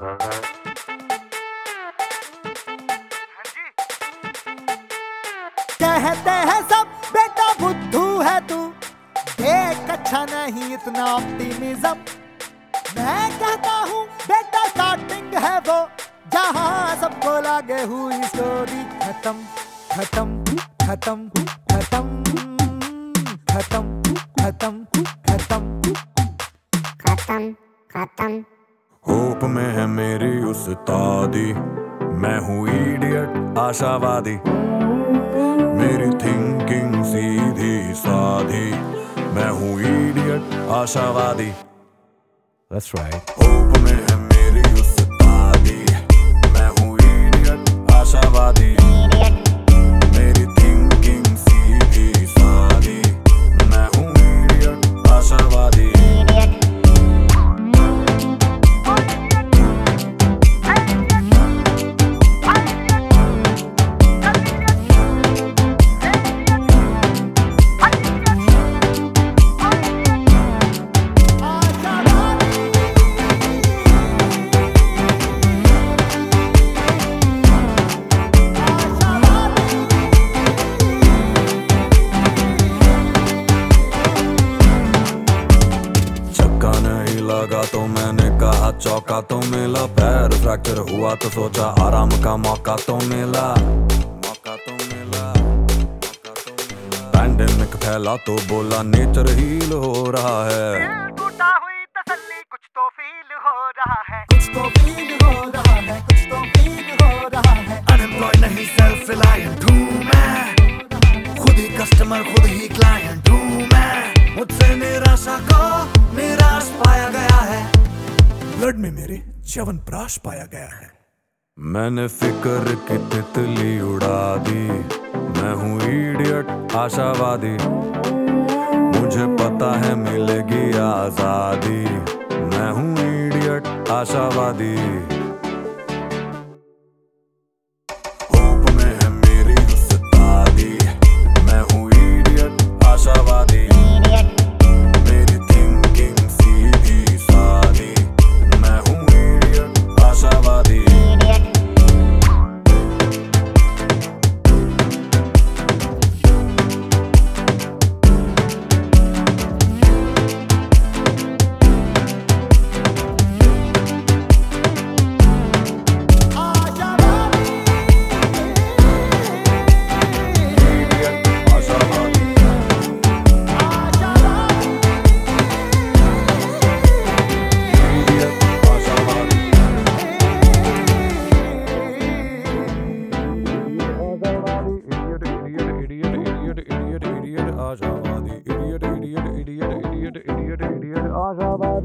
कहते हैं सब बेटा बुद्धू है तू, देख अच्छा नहीं इतना ऑप्टिमिज्म। मैं कहता हूँ बेटा स्टार्टिंग है वो, जहाँ सबको लगे हुई स्टोरी खत्म खत्म खत्म खत्म खत्म खत्म खत्म खत्म खत्म। होप में है मेरी उस्तादी, मैं हूँ इडियट आशावादी। मेरी थिंकिंग सीधी साधी, मैं हूँ इडियट आशावादी। That's right. होप में है मेरी उस्तादी, मैं हूँ इडियट आशावादी। मेरी थिंकिंग सीधी साधी, मैं हूँ इडियट आशावादी। लगा तो मैंने कहा चौका तो मिला, पैर फ्रैक्चर हुआ तो सोचा आराम का मौका तो मिला। पैंडेमिक फैला तो बोला नेचर हील हो रहा है। टूटा हुई तसल्ली कुछ तो फील हो रहा है, कुछ तो फील हो रहा है, कुछ तो फील हो रहा है। अनएम्प्लॉयड नहीं सेल्फ रिलायंट हूँ मैं, खुद ही कस्टमर खुद ही क्लाइंट हूँ मैं। मुझसे निराशा को निराश पाया गया है, ब्लड में मेरे च्यवनप्राश पाया गया है। मैंने फिक्र की तितली उड़ा दी, मैं हूँ इडियट आशावादी। मुझे पता है मिलेगी आजादी, मैं हूँ इडियट आशावादी। होप में है मेरी उस्तादी, मैं हूँ इडियट आशावादी। मेरी थिंकिंग सीधी सादी, मैं हूँ इडियट आशावादी। आशावादी, idiot, idiot, idiot, idiot, idiot, idiot, आशावादी।